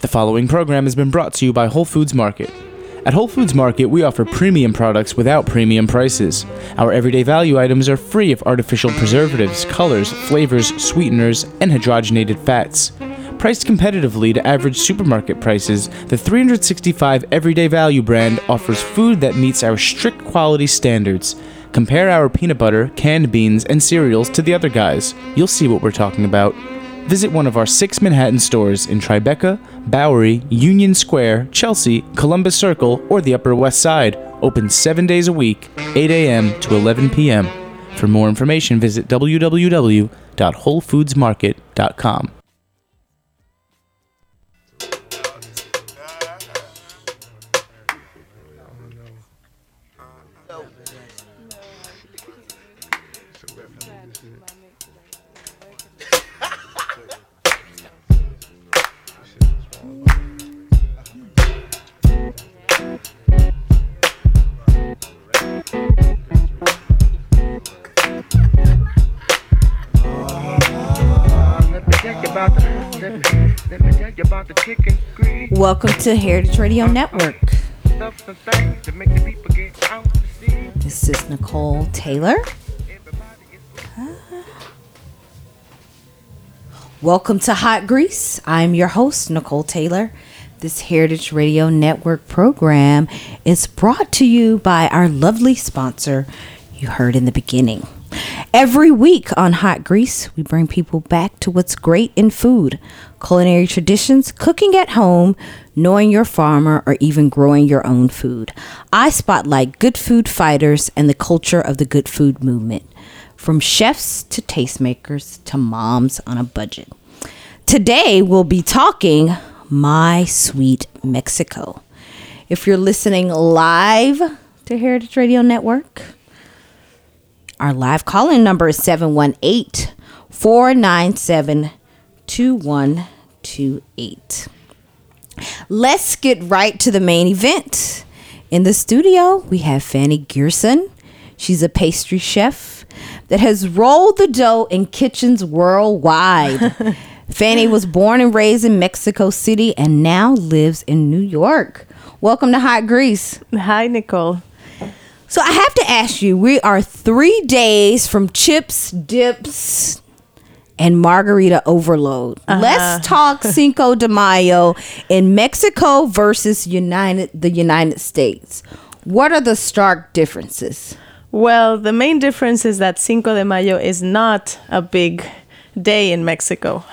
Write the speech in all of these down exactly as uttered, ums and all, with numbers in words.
The following program has been brought to you by Whole Foods Market. At Whole Foods Market, we offer premium products without premium prices. Our everyday value items are free of artificial preservatives, colors, flavors, sweeteners, and hydrogenated fats. Priced competitively to average supermarket prices, the three sixty-five Everyday Value brand offers food that meets our strict quality standards. Compare our peanut butter, canned beans, and cereals to the other guys. You'll see what we're talking about. Visit one of our six Manhattan stores in Tribeca, Bowery, Union Square, Chelsea, Columbus Circle, or the Upper West Side. Open seven days a week, eight a.m. to eleven p.m. For more information, visit w w w dot whole foods market dot com. Welcome to Heritage Radio Network. This is Nicole Taylor. Uh, welcome to Hot Grease. I'm your host, Nicole Taylor. This Heritage Radio Network program is brought to you by our lovely sponsor you heard in the beginning. Every week on Hot Grease, we bring people back to what's great in food, culinary traditions, cooking at home, knowing your farmer, or even growing your own food. I spotlight good food fighters and the culture of the good food movement, from chefs to tastemakers to moms on a budget. Today, we'll be talking My Sweet Mexico. If you're listening live to Heritage Radio Network, our live call-in number is seven one eight, four nine seven, two one two eight. Let's get right to the main event. In the studio, we have Fanny Gerson. She's a pastry chef that has rolled the dough in kitchens worldwide. Fanny was born and raised in Mexico City and now lives in New York. Welcome to Hot Grease. Hi, Nicole. So I have to ask you, we are three days from chips, dips, and margarita overload. Uh-huh. Let's talk Cinco de Mayo in Mexico versus United the United States. What are the stark differences? Well, the main difference is that Cinco de Mayo is not a big day in Mexico.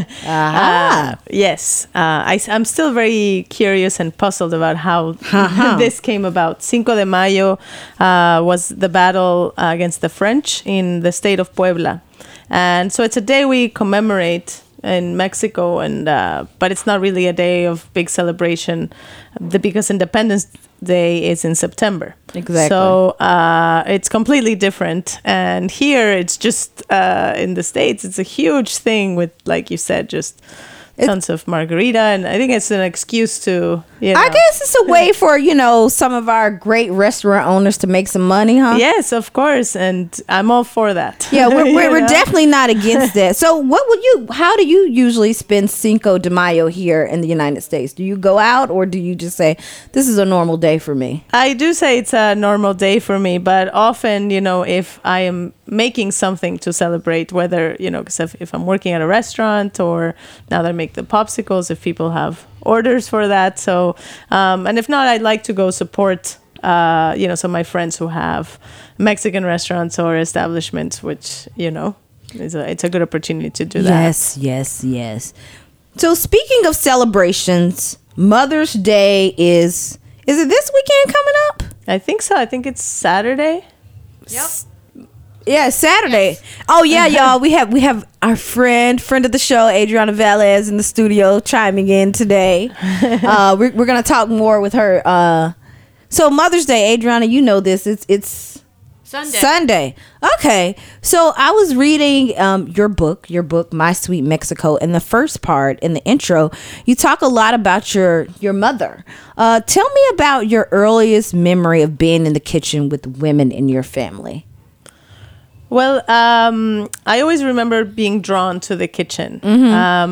uh, yes. Uh, I, I'm still very curious and puzzled about how uh-huh. this came about. Cinco de Mayo uh, was the battle uh, against the French in the state of Puebla. And so it's a day we commemorate in Mexico, and uh, but it's not really a day of big celebration the, because Independence Day is in September. Exactly. So uh, it's completely different. And here it's just uh, in the States, it's a huge thing with, like you said, just tons of margarita. And I think it's an excuse to, you know. I guess it's a way for, you know, some of our great restaurant owners to make some money, huh? Yes, of course. And I'm all for that. Yeah, we're, we're, we're definitely not against that. So what would you, how do you usually spend Cinco de Mayo here in the United States? Do you go out or do you just say, this is a normal day for me? I do say it's a normal day for me, but often, you know, if I am making something to celebrate, whether, you know, because if, if I'm working at a restaurant or now they make the popsicles, if people have orders for that. So, um, and if not, I'd like to go support, uh, you know, some of my friends who have Mexican restaurants or establishments, which, you know, is a, it's a good opportunity to do that. Yes, yes, yes. So speaking of celebrations, Mother's Day is, is it this weekend coming up? I think so. I think it's Saturday. Yep. Yeah, Saturday. Yes. Oh yeah, y'all. We have we have our friend, friend of the show, Adriana Velez, in the studio chiming in today. uh, we're we're gonna talk more with her. Uh, so Mother's Day, Adriana, you know this. It's it's Sunday. Sunday. Okay. So I was reading um, your book, your book, My Sweet Mexico. In the first part, in the intro, you talk a lot about your your mother. Uh, tell me about your earliest memory of being in the kitchen with women in your family. Well, um, I always remember being drawn to the kitchen. Mm-hmm. Um,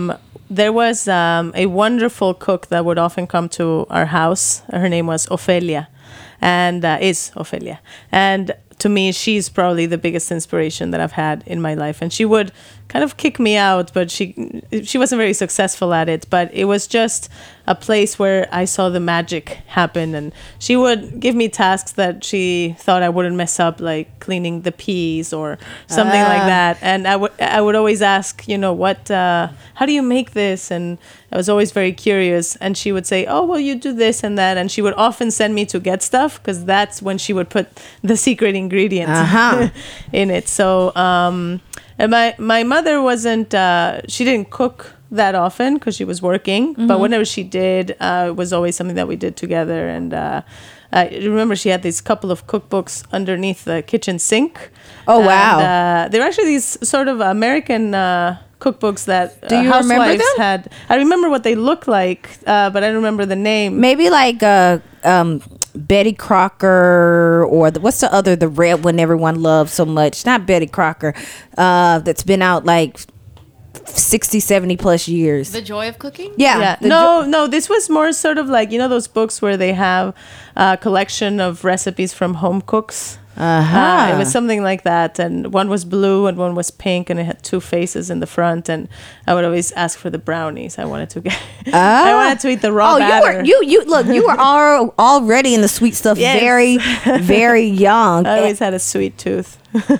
there was um, a wonderful cook that would often come to our house. Her name was Ofelia, and uh, is Ofelia. And to me, she's probably the biggest inspiration that I've had in my life. And she would kind of kick me out, but she she wasn't very successful at it. But it was just a place where I saw the magic happen. And she would give me tasks that she thought I wouldn't mess up, like cleaning the peas or something ah. like that. And I would I would always ask, you know, what, uh, how do you make this? And I was always very curious. And she would say, oh, well, you do this and that. And she would often send me to get stuff, because that's when she would put the secret ingredients uh-huh. in it. So, um, and my, my mother wasn't, uh, she didn't cook that often because she was working. Mm-hmm. But whenever she did, uh, it was always something that we did together. And uh, I remember she had these couple of cookbooks underneath the kitchen sink. Oh, wow. And, uh, they're actually these sort of American uh, cookbooks that Do you uh, remember housewives them? had. I remember what they look like, uh, but I don't remember the name. Maybe like uh, um, Betty Crocker, or the, what's the other, the red one everyone loves so much? Not Betty Crocker. Uh, that's been out like sixty, seventy plus years. The Joy of Cooking? Yeah. Yeah. the No, no, this was more sort of like, you know, those books where they have a collection of recipes from home cooks. Uh-huh. Uh, it was something like that, and one was blue and one was pink, and it had two faces in the front. And I would always ask for the brownies. I wanted to get, Ah. I wanted to eat the raw Oh, batter. you were you you look you were all, already in the sweet stuff, Yes. very very young. I always had a sweet tooth.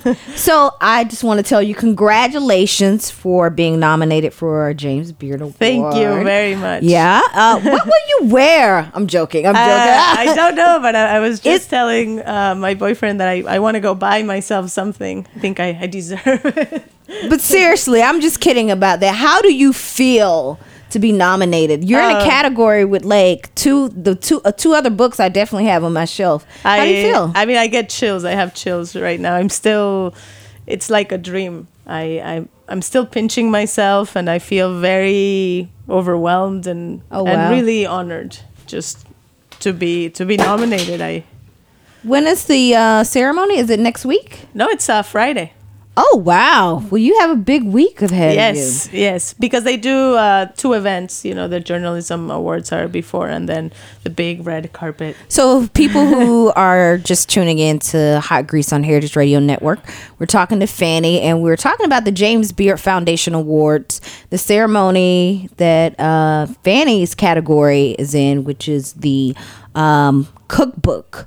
So I just want to tell you, congratulations for being nominated for a James Beard Award. Thank you very much. Yeah. Uh, what will you wear? I'm joking. I'm joking. Uh, I don't know, but I, I was just It's- telling uh, my boyfriend that I, I want to go buy myself something. I think I, I deserve it. But seriously, I'm just kidding about that. How do you feel to be nominated? You're in a Uh, category with like two the two uh, two other books I definitely have on my shelf. How I, do you feel? I mean, I get chills. I have chills right now. I'm still, it's like a dream. I, I I'm still pinching myself, and I feel very overwhelmed and Oh, and wow. really honored just to be to be nominated. I When is the uh, ceremony? Is it next week? no, it's uh, Friday. Oh wow! Well, you have a big week ahead Yes, of you. yes, because they do uh, two events. You know, the journalism awards are before, and then the big red carpet. So, people who are just tuning in to Hot Grease on Heritage Radio Network, we're talking to Fanny, and we're talking about the James Beard Foundation Awards, the ceremony that uh, Fanny's category is in, which is the um, cookbook.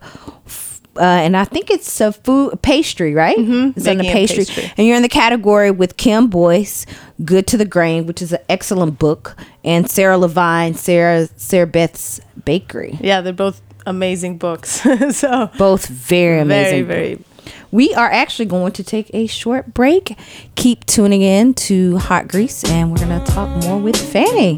Uh, and I think it's a food pastry, right? Mm-hmm. It's on the Baking and pastry. pastry. And you're in the category with Kim Boyce, Good to the Grain, which is an excellent book, and Sarah Levine, Sarah Sarah Beth's Bakery. Yeah, they're both amazing books. So Both very amazing. very, very. We are actually going to take a short break. Keep tuning in to Hot Grease, and we're going to talk more with Fanny.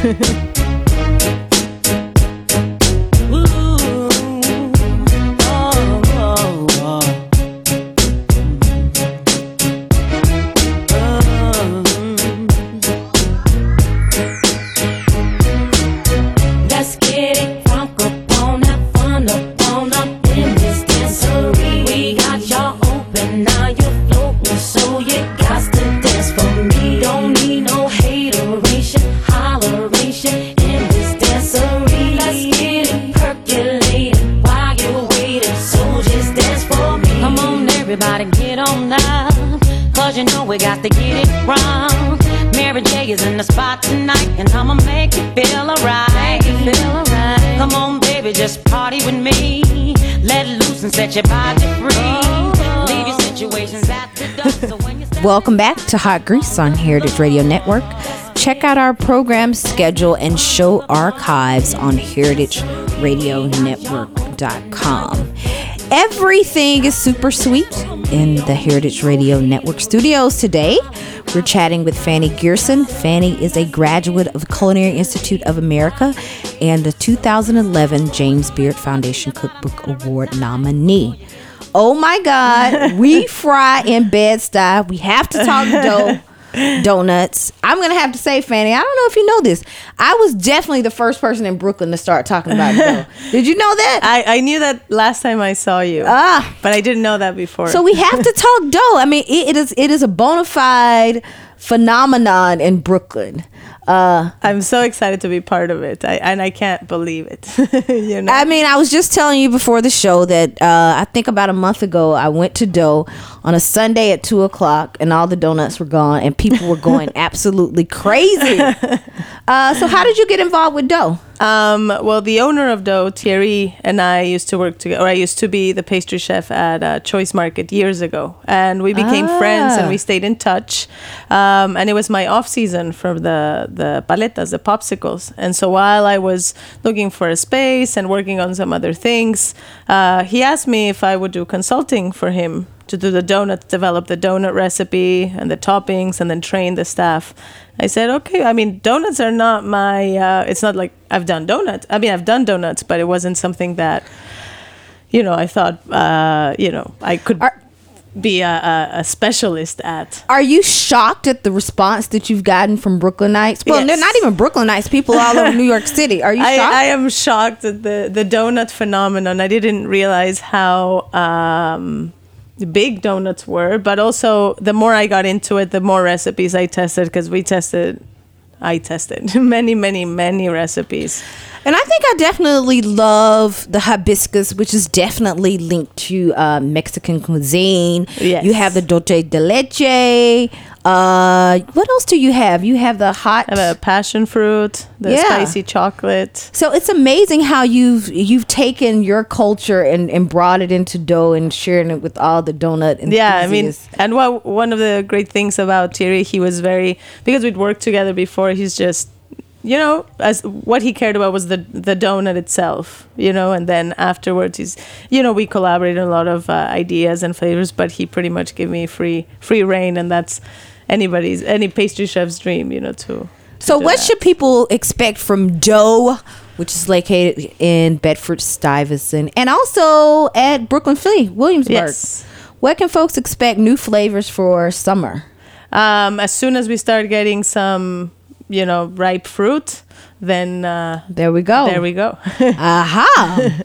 Let's get it crunk up on that fun up on up in this dancery. We got y'all open, now you're floating, so you got to dance for me. Don't need no hateration, holleration in this dancery. Let's get it percolating while you're waiting, so just dance for me. Come on, everybody, get on up, cause you know we got to get it wrong. Mary J is in the spot tonight, and I'ma make you feel alright. Feel alright. Come on, baby, just party with me. Let it loose and set your body free. Leave your situations at the door. So when you step Welcome back to Hot Grease on Heritage Radio Network. Check out our program schedule and show archives on heritage radio network dot com. Everything is super sweet in the Heritage Radio Network studios today. We're chatting with Fanny Gerson. Fanny is a graduate of the Culinary Institute of America and the two thousand eleven James Beard Foundation Cookbook Award nominee. Oh my God, we fry in Bed-Stuy. We have to talk dough. Donuts. I'm gonna have to say, Fanny, I don't know if you know this, I was definitely the first person in Brooklyn to start talking about dough. Did you know that? I, I knew that last time I saw you, Ah, but I didn't know that before. so we have to talk dough. I mean, it, it is it is a bona fide phenomenon in Brooklyn. Uh, I'm so excited to be part of it, I, and I can't believe it. you know? I mean, I was just telling you before the show that uh, I think about a month ago, I went to Dough on a Sunday at two o'clock, and all the donuts were gone, and people were going absolutely crazy. Uh, so, how did you get involved with Dough? Um, well, the owner of Dough, Thierry, and I used to work together, or I used to be the pastry chef at uh, Choice Market years ago. And we became Ah. friends and we stayed in touch. Um, and it was my off season for the, the paletas, the popsicles. And so while I was looking for a space and working on some other things, uh, he asked me if I would do consulting for him to do the donuts, develop the donut recipe and the toppings, and then train the staff. I said, okay. I mean, donuts are not my, uh, it's not like I've done donuts. I mean, I've done donuts, but it wasn't something that, you know, I thought, uh, you know, I could Are- be a, a, a specialist at. Are you shocked at the response that you've gotten from Brooklynites? Well, Yes. they're not even Brooklynites, people all over New York City. Are you I, shocked? I am shocked at the, the donut phenomenon. I didn't realize how um, big donuts were, but also the more I got into it, the more recipes I tested, because we tested, I tested many, many, many recipes. And I think I definitely love the hibiscus, which is definitely linked to uh, Mexican cuisine. Yes. You have the dulce de leche. Uh, what else do you have? You have the hot. I have a passion fruit, the Yeah. spicy chocolate. So it's amazing how you've you've taken your culture and, and brought it into dough and sharing it with all the donut enthusiasts. Yeah, I mean, and what one of the great things about Thierry, he was very, because we'd worked together before, he's just, you know, as what he cared about was the the donut itself, you know, and then afterwards he's, you know, we collaborated on a lot of uh, ideas and flavors, but he pretty much gave me free free reign, and that's anybody's, any pastry chef's dream, you know, to. to So do what that. should people expect from Dough, which is located in Bedford Stuyvesant, and also at Brooklyn Philly, Williamsburg? Yes. What can folks expect new flavors for summer? Um, as soon as we start getting some, you know, ripe fruit, then uh, There we go. there we go. Aha.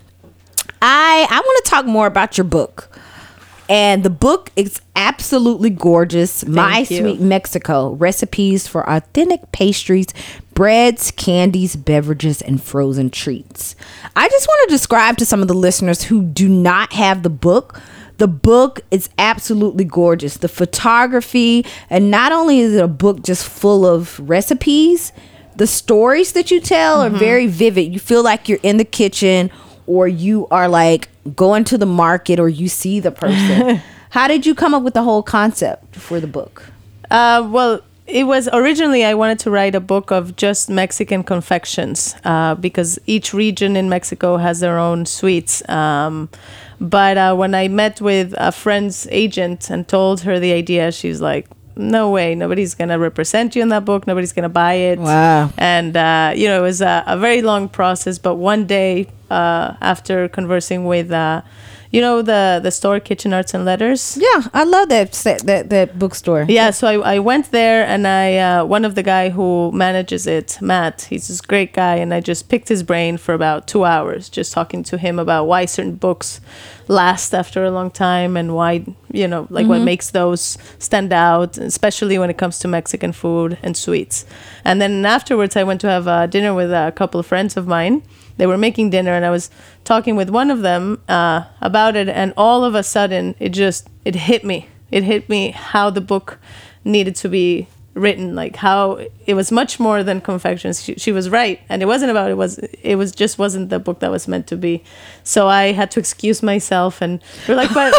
I I want to talk more about your book. And the book is absolutely gorgeous. My you. Sweet Mexico, recipes for authentic pastries, breads, candies, beverages, and frozen treats. I just want to describe to some of the listeners who do not have the book. The book is absolutely gorgeous. The photography, and not only is it a book just full of recipes, the stories that you tell are very vivid. You feel like you're in the kitchen, or you are like going to the market, or you see the person. How did you come up with the whole concept for the book? Uh, well, it was originally I wanted to write a book of just Mexican confections uh, because each region in Mexico has their own sweets. Um, but uh, when I met with a friend's agent and told her the idea, she's like, no way, nobody's going to represent you in that book. Nobody's going to buy it. Wow. And, uh, you know, it was a, a very long process. But one day uh, after conversing with, uh, you know, the, the store Kitchen Arts and Letters. Yeah, I love that set, that that bookstore. Yeah, so I, I went there, and I uh, one of the guy who manages it, Matt, he's this great guy, and I just picked his brain for about two hours, just talking to him about why certain books last after a long time, and why, you know, like what makes those stand out, especially when it comes to Mexican food and sweets. And then afterwards, I went to have uh, dinner with a couple of friends of mine. They were making dinner, and I was talking with one of them uh, about it, and all of a sudden, it just, it hit me. It hit me how the book needed to be written, like how it was much more than confections. She, she was right, and it wasn't about, it was, it was just wasn't the book that was meant to be. So I had to excuse myself, and they're like, but...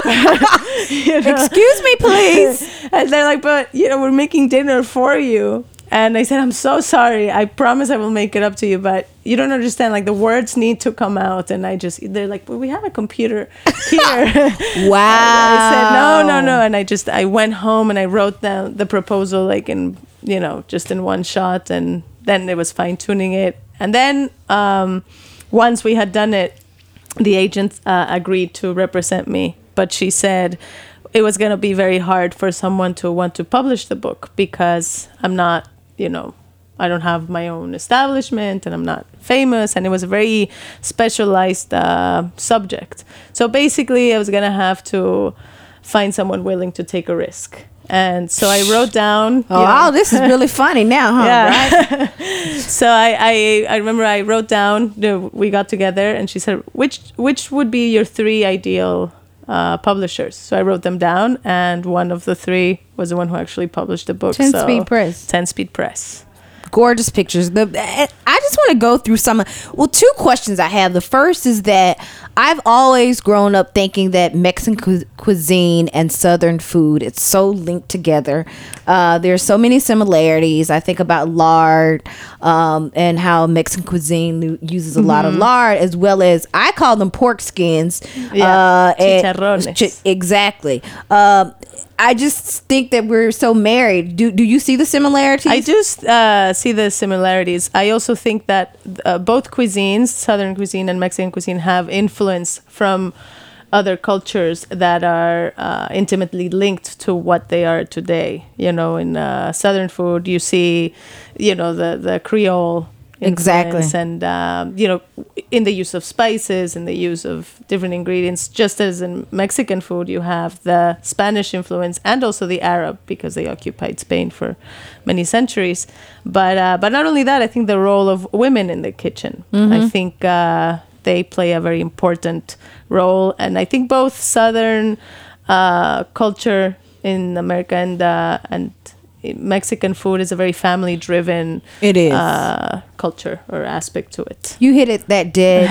you know, Excuse me, please. and they're like, but, you know, we're making dinner for you. And I said, I'm so sorry. I promise I will make it up to you, but you don't understand. Like, the words need to come out. And I just, they're like, well, we have a computer here. Wow. I said, no, no, no. And I just, I went home and I wrote down the proposal, like in, you know, just in one shot. And then it was fine tuning it. And then um, once we had done it, the agent uh, agreed to represent me. But she said it was going to be very hard for someone to want to publish the book because I'm not, you know, I don't have my own establishment and I'm not famous, and it was a very specialized uh, subject. So basically I was going to have to find someone willing to take a risk. And so I wrote down. you Oh, know, wow, this is really funny now, huh? Yeah. Right? so I, I I remember I wrote down. You know, we got together, and she said, "Which which would be your three ideal uh, publishers?" So I wrote them down, and one of the three was the one who actually published the book. Ten so Speed Press. Ten Speed Press. Gorgeous pictures. The I just want to go through some. Well, two questions I have. The first is that I've always grown up thinking that Mexican cu- cuisine and Southern food, it's so linked together. Uh, there's so many similarities. I think about lard um, and how Mexican cuisine lu- uses a lot of lard, as well as I call them pork skins. Yeah, uh, and- chicharrones. chi- exactly. Um, I just think that we're so married. Do do you see the similarities? I do uh, see the similarities. I also think that uh, both cuisines, Southern cuisine and Mexican cuisine, have influence from other cultures that are uh, intimately linked to what they are today. You know, in uh, Southern food, you see, you know, the the Creole Exactly. influence and um, you know, in the use of spices and the use of different ingredients, just as in Mexican food you have the Spanish influence and also the Arab, because they occupied Spain for many centuries. But uh, but not only that, I think the role of women in the kitchen, I think uh, they play a very important role. And I think both Southern uh, culture in America and uh, and Mexican food is a very family-driven It is. uh, culture or aspect to it. You hit it that dead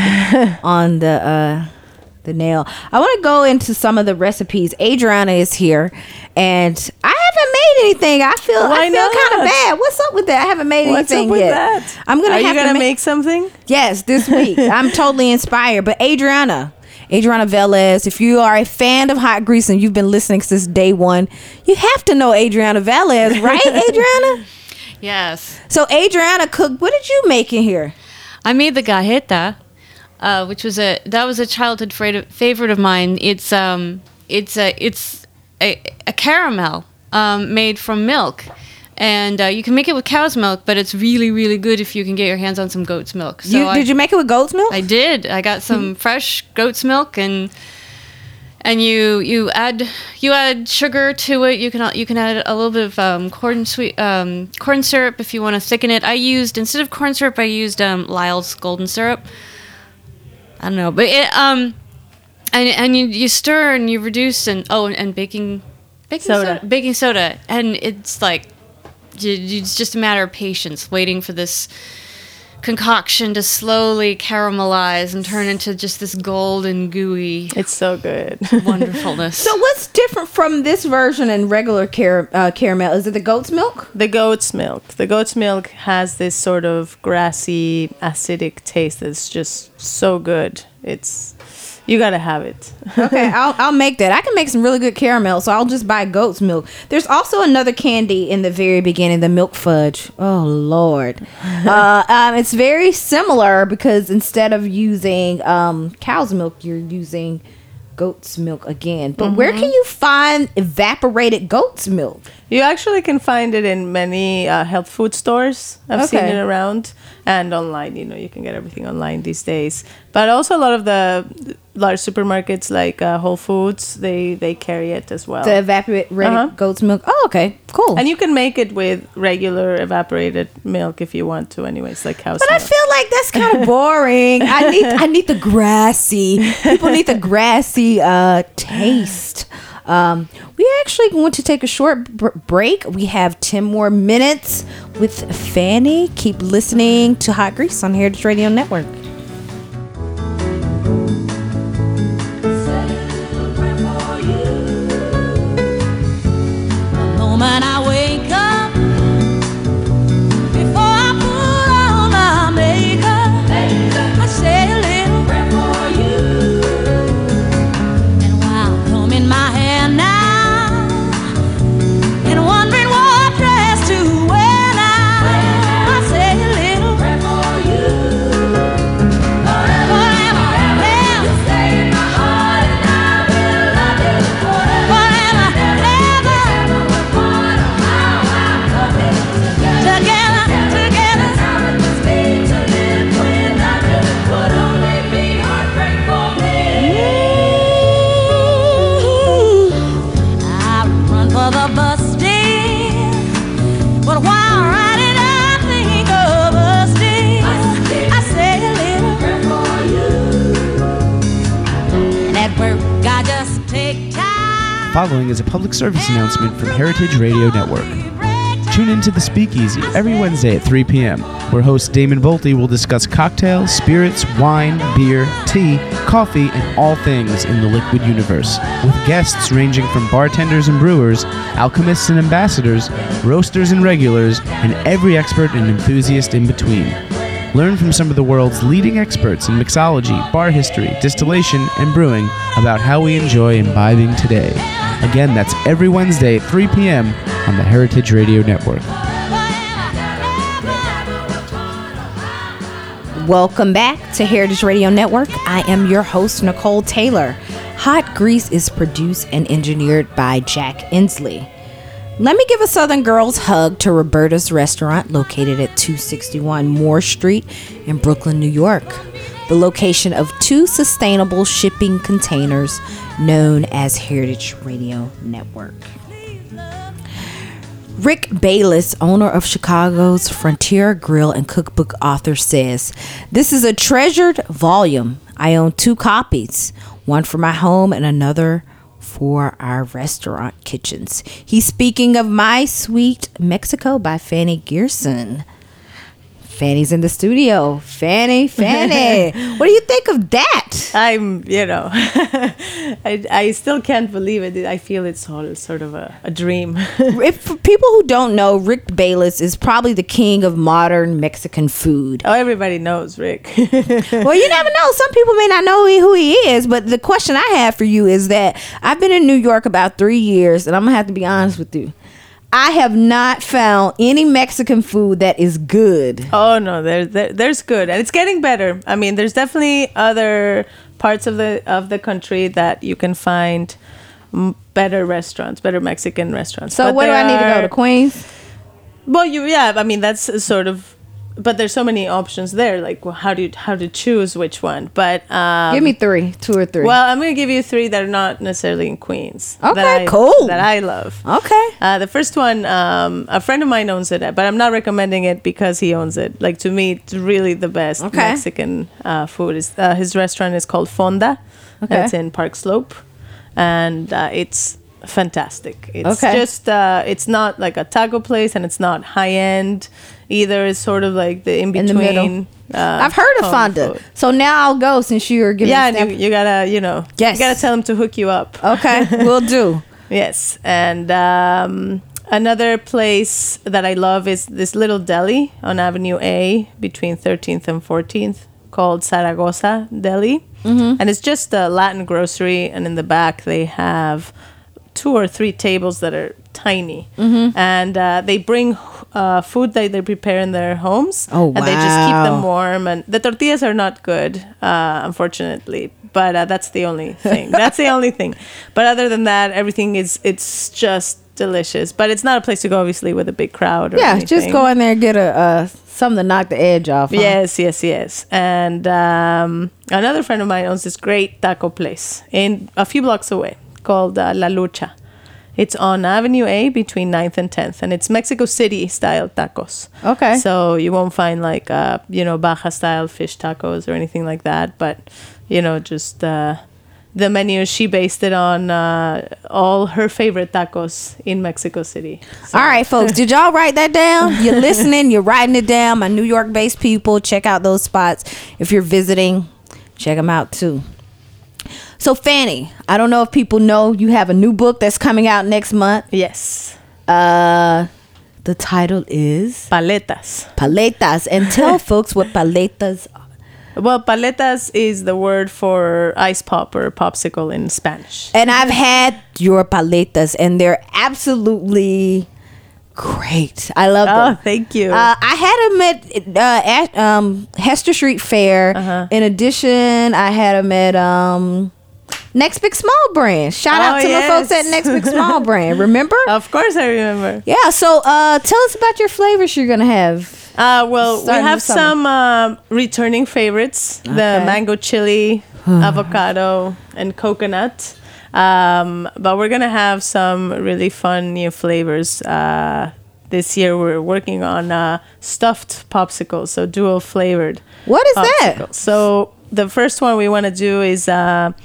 on the uh, the nail. I want to go into some of the recipes. Adriana is here, and I haven't made anything. I feel Why I feel kind of not? bad. What's up with that? I haven't made What's anything up with yet. that? I'm gonna Are have you gonna to make something? Yes, this week. I'm totally inspired. But Adriana, Adriana Velez, if you are a fan of Hot Grease and you've been listening since day one, you have to know Adriana Velez, right, Adriana? Yes. So Adriana cooked. What did you make in here? I made the gajeta, uh, which was a that was a childhood fra- favorite of mine. It's um it's a it's a, a caramel um, made from milk, and uh, you can make it with cow's milk, but it's really really good if you can get your hands on some goat's milk. So you, I, did you make it with goat's milk? I did. I got some fresh goat's milk and. And you you add you add sugar to it. You can you can add a little bit of um, corn sweet um, corn syrup if you want to thicken it. I used instead of corn syrup, I used um, Lyle's golden syrup. I don't know, but it um and and you, you stir and you reduce and oh and, and baking baking Soda. soda. baking soda and it's like you, you- it's just a matter of patience, waiting for this concoction to slowly caramelize and turn into just this golden gooey It's so good. wonderfulness. So what's different from this version and regular car- uh, caramel? Is it the goat's milk? The goat's milk. The goat's milk has this sort of grassy, acidic taste that's just so good. It's you gotta have it. Okay, I'll I'll make that. I can make some really good caramel, so I'll just buy goat's milk. There's also another candy in the very beginning, the milk fudge. Oh Lord, uh, um, it's very similar because instead of using um, cow's milk, you're using goat's milk again. But where can you find evaporated goat's milk? You actually can find it in many uh, health food stores. I've seen Okay. it around and online. You know, you can get everything online these days. But also a lot of the large supermarkets like uh, Whole Foods, they they carry it as well. The evaporated Uh-huh. goat's milk. Oh, okay, cool. And you can make it with regular evaporated milk if you want to. Anyways, like cow's But I milk. feel like that's kind of boring. I need I need the grassy. People need the grassy uh, taste. Um, we actually want to take a short br- break. We have ten more minutes with Fanny. Keep listening to Hot Grease on Heritage Radio Network. Moment I wake up, before I put on my makeup, I say a little prayer for you. And while combing my hair now, and wondering what dress to wear now, I say a little prayer for you. following is a public service announcement from Heritage Radio Network. Tune in to The Speakeasy every Wednesday at three p.m., where host Damon Bolte will discuss cocktails, spirits, wine, beer, tea, coffee, and all things in the liquid universe, with guests ranging from bartenders and brewers, alchemists and ambassadors, roasters and regulars, and every expert and enthusiast in between. Learn from some of the world's leading experts in mixology, bar history, distillation, and brewing about how we enjoy imbibing today. Again, that's every Wednesday at three p.m. on the Heritage Radio Network. Welcome back to Heritage Radio Network. I am your host, Nicole Taylor. Hot Grease is produced and engineered by Jack Inslee. Let me give a Southern Girls hug to Roberta's Restaurant, located at two sixty-one Moore Street in Brooklyn, New York, the location of two sustainable shipping containers known as Heritage Radio Network. Rick Bayless, owner of Chicago's Frontier Grill and cookbook author, says, "This is a treasured volume. I own two copies, one for my home and another for our restaurant kitchens." He's speaking of My Sweet Mexico by Fanny Gearson. Fanny's in the studio. Fanny, Fanny, what do you think of that? I'm, you know, I, I still can't believe it. I feel it's all sort of a, a dream. If for people who don't know, Rick Bayless is probably the king of modern Mexican food. Oh, everybody knows Rick. Well, you never know. Some people may not know who he is, but the question I have for you is that I've been in New York about three years, and I'm going to have to be honest with you. I have not found any Mexican food that is good. Oh, no, there, there, there's good. And it's getting better. I mean, there's definitely other parts of the of the country that you can find m- better restaurants, better Mexican restaurants. So But what do there I need to go are- to, Queens? Well, you yeah, I mean that's sort of, but there's so many options there. Like, well, how do you how to choose which one? But um, Give me three, two or three. Well, I'm gonna give you three that are not necessarily in Queens. Okay, that I, cool. That I love. Okay. Uh, the first one, um, a friend of mine owns it, but I'm not recommending it because he owns it. Like, to me, it's really the best Okay. Mexican uh, food. Is uh, his restaurant is called Fonda. Okay. And it's in Park Slope, and uh, it's fantastic. It's Okay. just uh, it's not like a taco place, and it's not high end either. It's sort of like the in In the middle. between. Uh, I've heard of home Fonda. food. So now I'll go since you're giving Yeah, me and you, you gotta, you know, Yes. you gotta tell him to hook you up. Okay, we'll do. Yes, and um, another place that I love is this little deli on Avenue A between thirteenth and fourteenth called Zaragoza Deli, mm-hmm. and it's just a Latin grocery. And in the back they have two or three tables that are tiny, mm-hmm. and uh, they bring uh, food that they prepare in their homes. Oh, And they just keep wow. them warm. And the tortillas are not good, uh, unfortunately. But uh, that's the only thing. That's the only thing. But other than that, everything is it's just delicious. But it's not a place to go, obviously, with a big crowd. Or Yeah, anything. just go in there and get a uh, something to knock the edge off. Huh? Yes, yes, yes. And um, another friend of mine owns this great taco place in a few blocks away called uh, La Lucha. It's on Avenue A between ninth and tenth, and it's Mexico City style tacos. Okay. So you won't find like uh, you know, Baja style fish tacos or anything like that, but you know, just uh, the menu, she based it on uh, all her favorite tacos in Mexico City. So- All right, folks, did y'all write that down? You're listening, you're writing it down. My New York-based people, check out those spots. If you're visiting, check them out too. So, Fanny, I don't know if people know you have a new book that's coming out next month. Yes. Uh, the title is Paletas. Paletas. And tell folks what paletas are. Well, paletas is the word for ice pop or popsicle in Spanish. And I've had your paletas, and they're absolutely great. I love Oh, them. thank you. Uh, I had them at, uh, at um, Hester Street Fair. Uh-huh. In addition, I had them at um, Next Big Small Brand. Shout out Oh, to yes. the folks at Next Big Small Brand. Remember? Of course, I remember. Yeah. So uh, tell us about your flavors you're gonna have. Uh, well, we Starting have this summer. some uh, returning favorites: the Okay. mango chili, avocado, and coconut. Um, but we're gonna have some really fun new flavors. Uh, this year, we're working on uh, stuffed popsicles, so dual flavored. What is that? popsicles. So the first one we want to do is uh,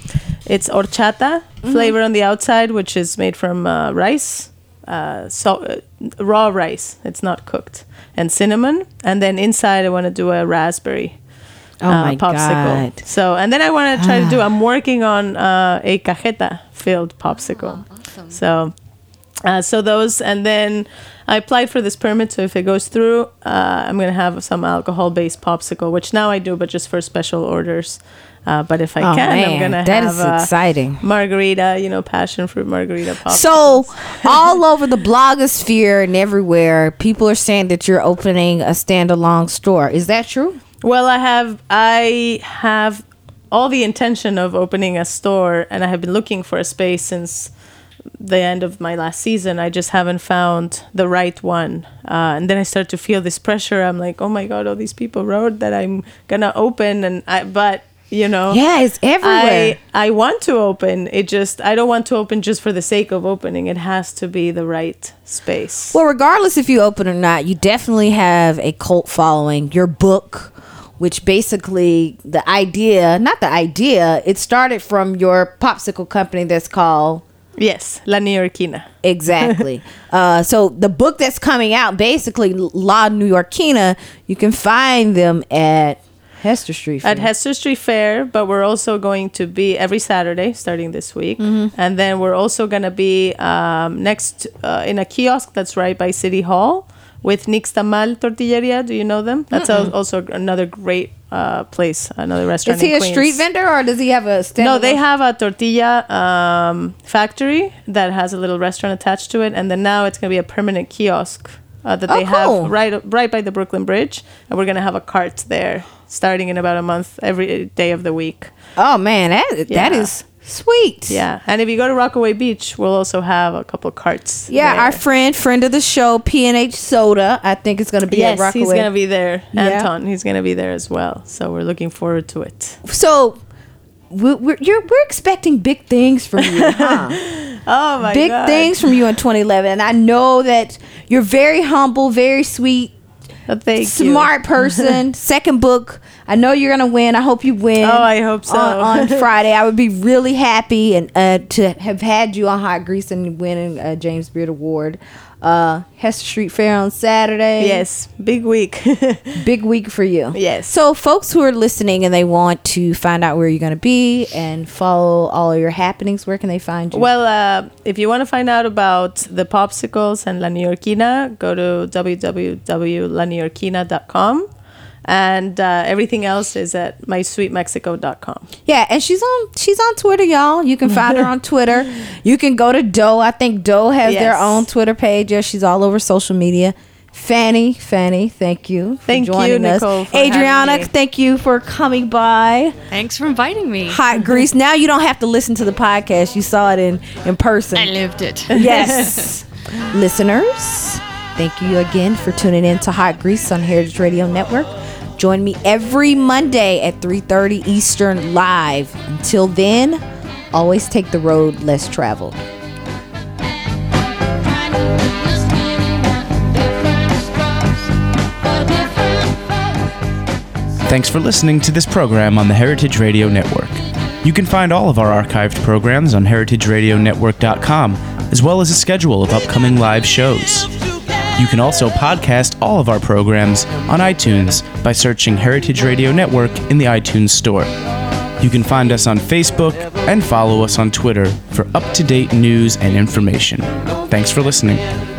It's horchata Mm-hmm. flavor on the outside, which is made from uh, rice, uh, so uh, raw rice. It's not cooked, and cinnamon. And then inside, I want to do a raspberry Oh uh, my popsicle. God. So, and then I want to try to do. I'm working on uh, a cajeta filled popsicle. Oh, awesome. So, uh, so those, and then I applied for this permit. So if it goes through, uh, I'm gonna have some alcohol-based popsicle, which now I do, but just for special orders. Uh, but if I Oh, can, man, I'm gonna that have is a exciting. margarita, you know, passion fruit margarita popsicle. So, all over the blogosphere and everywhere, people are saying that you're opening a standalone store. Is that true? Well, I have I have all the intention of opening a store, and I have been looking for a space since the end of my last season. I just haven't found the right one, uh, and then I start to feel this pressure. I'm like, oh my god, all these people wrote that I'm gonna open, and I but you know, Yeah, it's everywhere. I I want to open. It just I don't want to open just for the sake of opening. It has to be the right space. Well, regardless if you open or not, you definitely have a cult following. Your book, which basically the idea, not the idea, it started from your popsicle company that's called Yes, La Neoyorquina. Exactly. uh, so the book that's coming out, basically La Neoyorquina, you can find them at Hester Street Fair. At Hester Street Fair, but we're also going to be every Saturday starting this week. Mm-hmm. And then we're also going to be um, next uh, in a kiosk that's right by City Hall with Nixtamal Tortilleria. Do you know them? That's al- also another great uh, place, another restaurant Is he in a Queens. street vendor or does he have a stand? No, they have a tortilla um, factory that has a little restaurant attached to it. And then now it's going to be a permanent kiosk uh, that Oh, they cool. have right right by the Brooklyn Bridge. And we're going to have a cart there starting in about a month every day of the week. Oh man, that that Yeah. is sweet. Yeah. And if you go to Rockaway Beach, we'll also have a couple carts. Yeah, there. our friend, friend of the show, P and H Soda, I think it's going to be Yes, at Rockaway. he's going to be there. Yeah. Anton, he's going to be there as well. So we're looking forward to it. So we- we're you're, we're expecting big things from you, huh? Oh, my big God. things from you in twenty eleven. And I know that you're very humble, very sweet, Oh, thank smart you. person. Second book. I know you're gonna win. I hope you win. Oh, I hope so. On, on Friday, I would be really happy and uh, to have had you on Hot Grease and winning a James Beard Award. Uh, Hester Street Fair on Saturday. Yes, big week. Big week for you. Yes. So, folks who are listening and they want to find out where you're going to be and follow all of your happenings, where can they find you? Well, uh, if you want to find out about the popsicles and La Neoyorquina, go to w w w dot la neoyorquina dot com. And uh, everything else is at my sweet mexico dot com. Yeah, and she's on she's on Twitter, y'all. You can find her on Twitter. You can go to Doe. I think Doe has their Yes. own Twitter page. Yeah, she's all over social media. Fanny, Fanny, thank you. For Thank you, joining us. Nicole, for Adriana, having me. thank you for coming by. Thanks for inviting me. Hot Grease. Now you don't have to listen to the podcast. You saw it in in person. I lived it. Yes. Listeners, thank you again for tuning in to Hot Grease on Heritage Radio Network. Join me every Monday at three thirty Eastern live. Until then, always take the road less traveled. Thanks for listening to this program on the Heritage Radio Network. You can find all of our archived programs on heritage radio network dot com, as well as a schedule of upcoming live shows. You can also podcast all of our programs on iTunes by searching Heritage Radio Network in the iTunes Store. You can find us on Facebook and follow us on Twitter for up-to-date news and information. Thanks for listening.